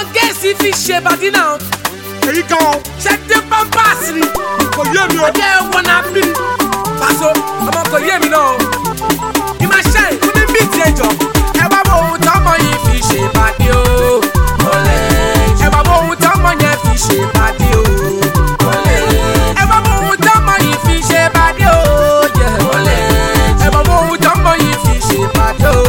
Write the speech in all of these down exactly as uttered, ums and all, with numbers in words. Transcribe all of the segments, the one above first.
gẹ̀ẹ́sì fi ṣe bàdí náà. èyí gan. ṣe dé pampers ni. kò yé mi o. ọjọ́ ẹ̀wọ̀n náà bí. Paso ọmọ kò yé mi náà. ìmọ̀ ṣe ìkú ní bíi ti ẹjọ́. ẹ wá wo ohun tọ́mọ yìí fi ṣe bàdí o. ẹ wá wo ohun tọ́mọ yẹn fi ṣe bàdí o. ẹ wá wo ohun tọ́mọ yìí fi ṣe bàdí o. ẹ wá wo ohun tọ́mọ yìí fi ṣe bàdí o.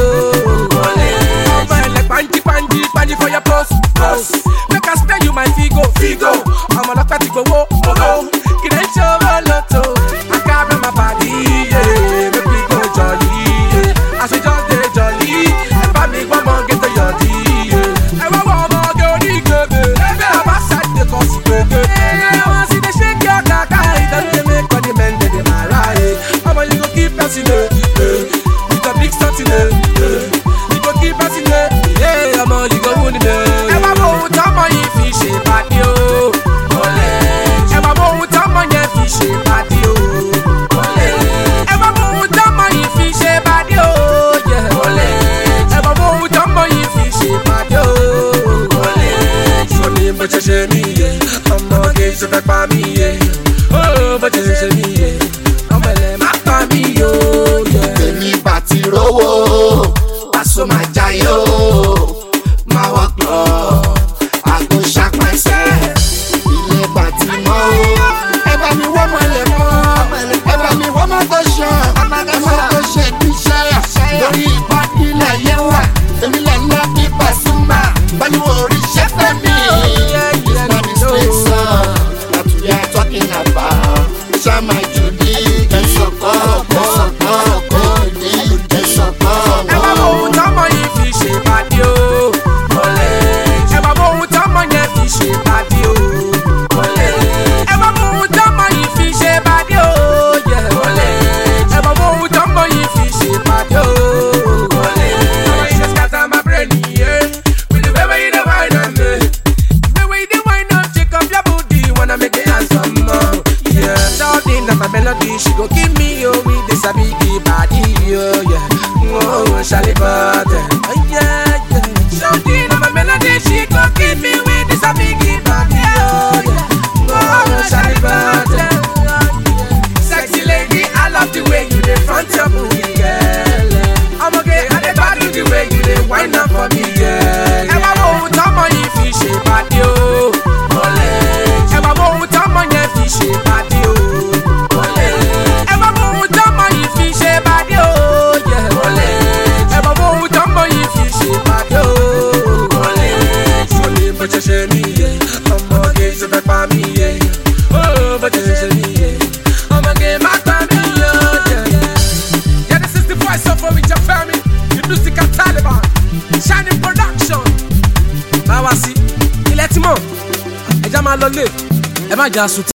ọmọ ẹlẹ panji panji panji for your post post. make I spare you my figo figo. ọmọ ọlọ́pàá ti gbowó owó. kì í ṣe owó lọ́tọ̀. I carry my body, yeah. Make we go jolly, yeah. As we just dey jolly, ẹ bá mi gbọ́ mọ́ gẹ́tọ̀ yọ̀dí, yeah. ẹ wá wọ ọmọ ọgẹ́ onígbègbè. ẹgbẹ́ àbá side dey cause gbègbè. ẹ wọ́n sì dey shake your kaka. ìtọ́jú dey make all the men dey dey mara, yeah. ọmọ you go keep person, eh, eh. You go big something, eh, eh. You go keep person, eh, yeah. ọmọ you go win it, eh. ẹ wá wo ohun tọ́mọ yìí fi ṣe bàdí o. ẹ wá wo ohun tọ́mọ yẹn fi ṣe bàdí o. ẹ wá wo ohun tọ́mọ yìí fi ṣe bàdí o. ẹ wá wo ohun tọ́mọ yìí fi ṣe bàdí o. sọ ni bó ṣe ṣe mí yé ọmọge ṣe fẹ́ pa mí yé bó ṣe ṣe mí yé ọmọ ẹlẹ́ má pa mí yó. èmi bá ti rówó Paso máa jayé o máa wọ́ pọ̀ àgọ́ ṣàpẹ́sẹ̀ ilé bá ti mọ́ o. ẹ bá mi wọ́n mọ́ ilẹ̀ mọ́ ẹ bá mi wọ́n mọ́ tó ṣe ọmọ tó ṣe bí iṣẹ́ lórí ìpàdé ilẹ̀ yẹn wà èmi lẹ̀ ná bí Pasuma báyìí wọ́n orí iṣẹ́ fẹ́ mi. it's not mistake sir that we are talking about. Shama Judy kẹsọ̀kọ́ kẹsọ̀kọ́ kọ́ọ̀dé kẹsọ̀kọ́. ẹ wá wo ohun tọ́mọ yìí fi ṣe bàdí o. ẹ wá wo ohun tọ́mọ yẹn fi ṣe bàdí o. ẹ wá wo ohun tọ́mọ yìí fi ṣe bàdí o. ẹ wá wo ohun tọ́mọ yìí fi ṣe bàdí o. ọmọ yìí ṣe scatter my brain, yeah. With the way wey you dey whine am, eh. The way you dey whine am, shake up your booty, wanna make it handsome, oh. Yeah, shouting at my melody, she go give me oh with this a biggie body, oh yeah. Oh, Charlie Butter, oh yeah, yeah. Shouting at my melody, she go give me with this a biggie body, oh yeah. Oh, Charlie Butter, sexy lady, I love the way you dey front your booty, girl. I'm okay, I dey value the way you dey whine up for me, girl. ẹ wá wo ohun tọ́mọ yìí fi ṣe bàdí o. ẹ wá wo ohun tọ́mọ yẹn fi ṣe bàdí o. ẹ wá wo ohun tọ́mọ yìí fi ṣe bàdí o. ẹ wá wo ohun tọ́mọ yìí fi ṣe bàdí o. sọ ni bó ṣe ṣe mí yé ọmọge ṣe fẹ́ pa mí yé bó ṣe ṣe mí yé ọmọge má pa mí yó. Yeah, this is the voice of Orija Femi, the musical Taliban, Shining Production. Máa wá sí ilẹ̀ tí mọ̀ ẹja máa lọ lé ẹ má jà sùn.